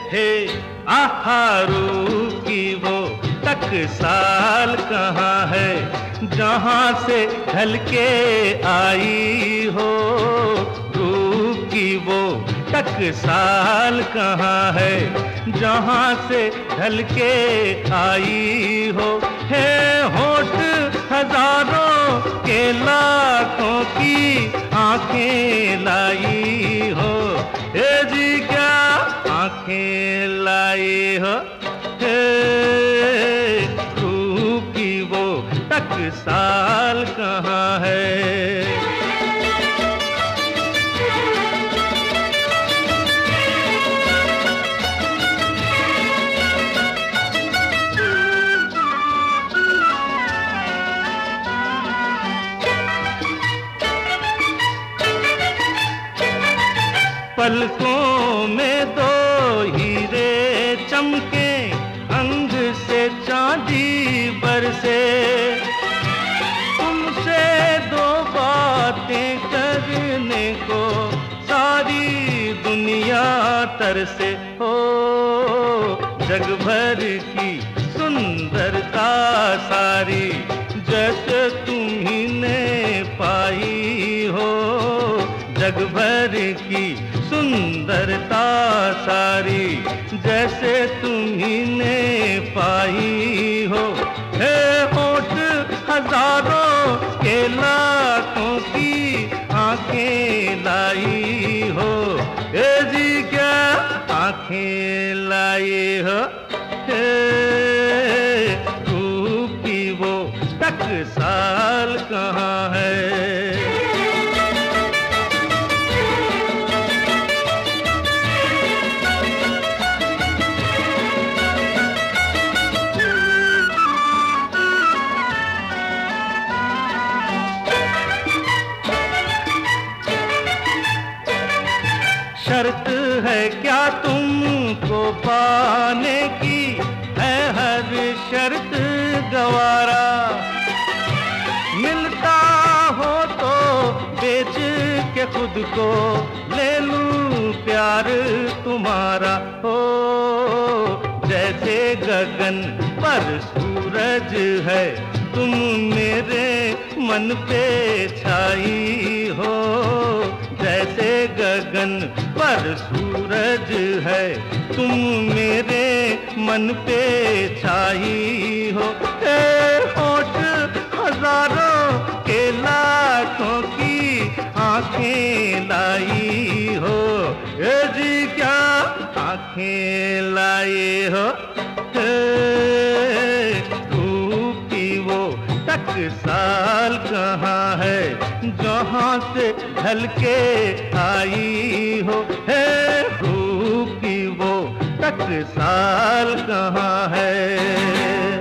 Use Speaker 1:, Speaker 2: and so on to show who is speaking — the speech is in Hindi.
Speaker 1: हे आहारू की वो टकसाल कहाँ है, जहाँ से ढल के आई हो। रूप की वो टकसाल कहाँ है, जहाँ से ढल के आई हो। है होठ हजारों के लाखों की आंखें लाई हो। हे जी क्या आंखें लाई हो। हे रूप की वो टकसाल कहाँ है। पलकों में दो हीरे चमके, अंग से चांदी बरसे। तुमसे दो बातें करने को सारी दुनिया तरसे। हो जग भर की सुंदरता सारी जैसे तुम्ही पाई हो। जग भर की सुंदरता सारी जैसे तुम्ही पाई हो। हे होठ हजारों के लाखों की आंखें लाई हो। हे जी क्या आंखें लाई हो। हे रूप की वो टकसाल कहाँ है। शर्त है क्या तुमको पाने की, है हर शर्त गवारा। मिलता हो तो बेच के खुद को ले लूं प्यार तुम्हारा। हो जैसे गगन पर सूरज है, तुम मेरे मन पे छाई हो। जैसे गगन पर सूरज है, तुम मेरे मन पे छाई हो। होठ हजारों के लाखों की आंखें लाई हो। ये जी क्या आंखें लाई हो। रूप की वो टकसाल कहाँ है, जहाँ से ढल के आई हो। है रूप की वो टकसाल कहाँ है।